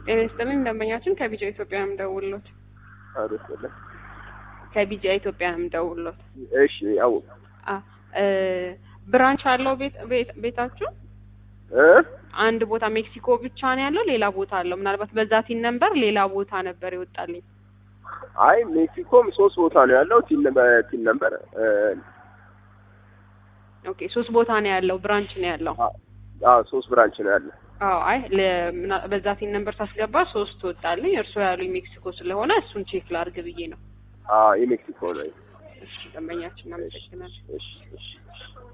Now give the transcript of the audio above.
ጤናስጥልን ደንበኛችን ከቢጃ ኢትዮጵያም ደውሎት አረሰለ ከቢጃ ኢትዮጵያም ደውሎት እሺ ያው ብራንች አለው ቤታችሁ አንድ ቦታ ሜክሲኮ ብቻ ነው ያለው ሌላ ቦታ አለው ምናልባት በዛቲን ነምበር ሌላ ቦታ ነበር ይወጣልኝ አይ ሜክሲኮም 3 ቦታ ነው ያለው ቲን ነምበር ኦኬ 3 ቦታ ነው ያለው ብራንች ነው ያለው 3 ብራንች ነው ያለው አይ በዛቲን ነምበር ታስገባ 3 ወጣልኝ እርሶ ያሉኝ ሜክሲኮ ስለሆነ እሱን ቼክ ላድርግ ብዬ ነው የሜክሲኮ ነው እሺ ደንበኛችን እናመሰግናለን እሺ